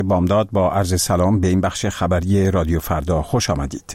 بامداد با عرض سلام به این بخش خبری رادیو فردا خوش آمدید.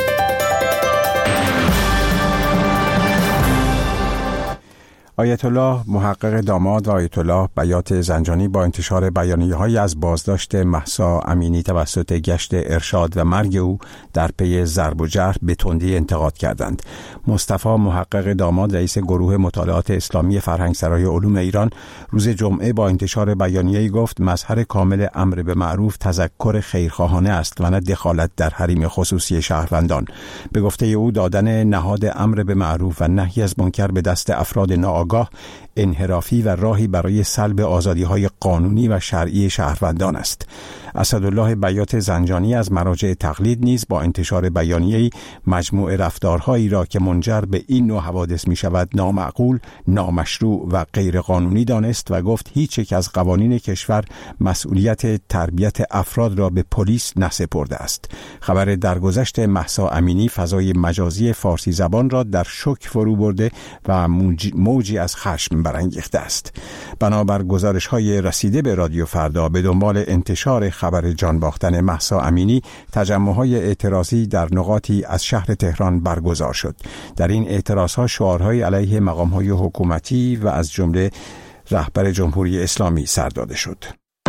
آیت الله محقق داماد و آیت الله بیات زنجانی با انتشار بیانیه‌هایی از بازداشت مهسا امینی توسط گشت ارشاد و مرگ او در پی ضرب و جرح به تندی انتقاد کردند. مصطفی محقق داماد رئیس گروه مطالعات اسلامی فرهنگسرای علوم ایران روز جمعه با انتشار بیانیه‌ای گفت مظهر کامل امر به معروف تذکر خیرخواهانه است و نه دخالت در حریم خصوصی شهروندان. به گفته او دادن نهاد امر به معروف و نهی از منکر به دست افراد ناآگاه انحرافی و راهی برای سلب آزادی‌های قانونی و شرعی شهروندان است. اسدالله بیات زنجانی از مراجع تقلید نیز با انتشار بیانیه‌ای مجموعه رفتارهایی را که منجر به این نوع حوادث می‌شود نامعقول، نامشروع و غیر قانونی دانست و گفت هیچ یک از قوانین کشور مسئولیت تربیت افراد را به پلیس نسپرده است. خبر درگذشت مهسا امینی فضای مجازی فارسی زبان را در شوک فرو برده و موجی از خشم برانگیخته است. بنابر گزارش‌های رسیده به رادیو فردا به دنبال انتشار خبر جان باختن مهسا امینی تجمع‌های اعتراضی در نقاطی از شهر تهران برگزار شد. در این اعتراض‌ها شعارهای علیه مقام‌های حکومتی و از جمله رهبر جمهوری اسلامی سر داده شد.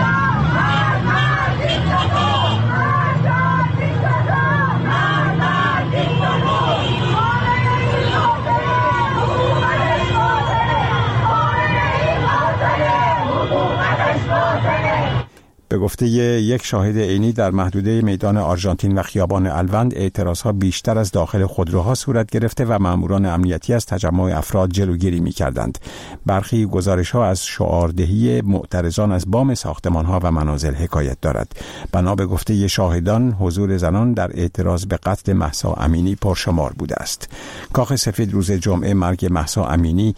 به گفته یک شاهد عینی در محدوده میدان آرژانتین و خیابان الوند اعتراضها بیشتر از داخل خودروها صورت گرفته و ماموران امنیتی از تجمع افراد جلوگیری می‌کردند. برخی گزارش‌ها از شعاردهی معترضان از بام ساختمان‌ها و منازل حکایت دارد. بنا به گفته شاهدان حضور زنان در اعتراض به قتل مهسا امینی پرشمار بوده است. کاخ سفید روز جمعه مرگ مهسا امینی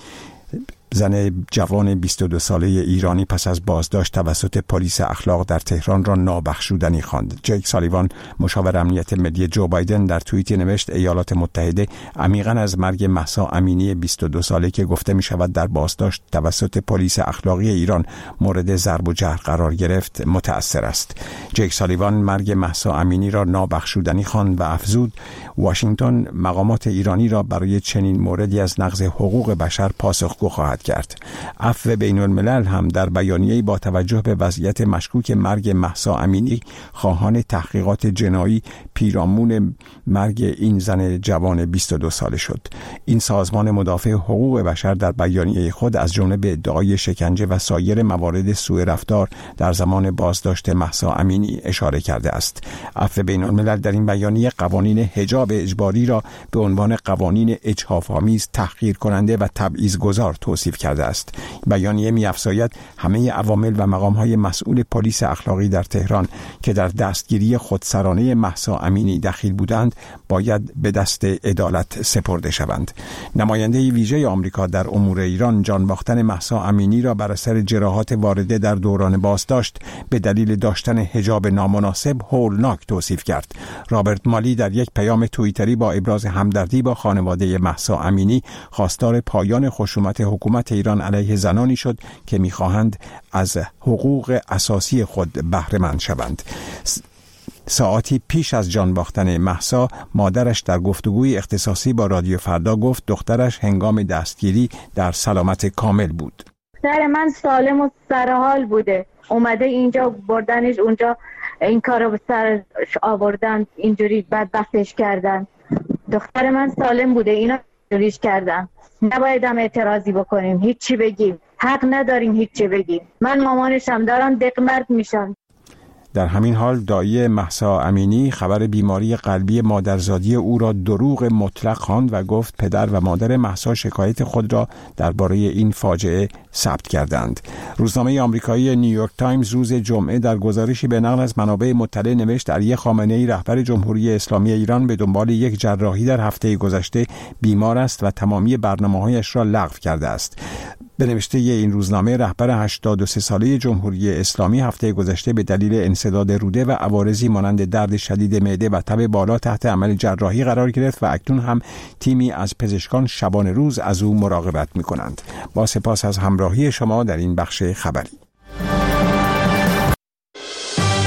زن جوان 22 ساله ایرانی پس از بازداشت توسط پلیس اخلاق در تهران را نابخشودنی خواند. جیک سالیوان مشاور امنیت ملی جو بایدن در توییتی نوشت ایالات متحده عمیقاً از مرگ مهسا امینی 22 ساله که گفته می شود در بازداشت توسط پلیس اخلاقی ایران مورد ضرب و جرح قرار گرفت متأثر است. جیک سالیوان مرگ مهسا امینی را نابخشودنی خواند و افزود واشنگتن مقامات ایرانی را برای چنین موردی از نقض حقوق بشر پاسخگو خواهد کرد. عفو بین الملل هم در بیانیه‌ای با توجه به وضعیت مشکوک مرگ مهسا امینی خواهان تحقیقات جنایی پیرامون مرگ این زن جوان 22 ساله شد. این سازمان مدافع حقوق بشر در بیانیه خود از جمله به ادعای شکنجه و سایر موارد سوء رفتار در زمان بازداشت مهسا امینی اشاره کرده است. عفو بین الملل در این بیانیه قوانین حجاب اجباری را به عنوان قوانین اجحاف‌آمیز، تحقیر کننده و تبعیض‌گذار توصیف کرده است. بیانیه می‌افزاید همه عوامل و مقام‌های مسئول پلیس اخلاقی در تهران که در دستگیری خودسرانه مهسا امینی دخیل بودند باید به دست عدالت سپرده شوند. نماینده ویژه آمریکا در امور ایران جان باختن مهسا امینی را بر اثر جراحات وارده در دوران بازداشت به دلیل داشتن حجاب نامناسب هولناک توصیف کرد. رابرت مالی در یک پیام توییتری با ابراز همدردی با خانواده مهسا امینی خواستار پایان خشونت حکومت ایران علیه زنانی شد که می‌خواهند از حقوق اساسی خود بهره مند شوند. ساعتی پیش از جان باختن مهسا مادرش در گفتگوی اختصاصی با رادیو فردا گفت دخترش هنگام دستگیری در سلامت کامل بود. دختر من سالم و سرحال بوده، اومده اینجا بردنش اونجا این کارو به سر آوردن، اینجوری بدبختش کردن. دختر من سالم بوده، اینا اینجوریش کردن. نباید هم اعتراضی بکنیم، هیچی بگیم، حق نداریم هیچی بگیم. من مامانشم دارم دقمرد میشم. در همین حال دایی مهسا امینی خبر بیماری قلبی مادرزادی او را دروغ مطلق خواند و گفت پدر و مادر مهسا شکایت خود را درباره این فاجعه ثبت کردند. روزنامه آمریکایی نیویورک تایمز روز جمعه در گزارشی به نقل از منابع مطلع نوشت علی خامنه‌ای رهبر جمهوری اسلامی ایران به دنبال یک جراحی در هفته گذشته بیمار است و تمامی برنامه‌هایش را لغو کرده است. به نوشته این روزنامه رهبر 83 ساله جمهوری اسلامی هفته گذشته به دلیل انسداد روده و عوارضی مانند درد شدید معده و تب بالا تحت عمل جراحی قرار گرفت و اکنون هم تیمی از پزشکان شبانه روز از او مراقبت می‌کنند. با سپاس از همراهی شما در این بخش خبری.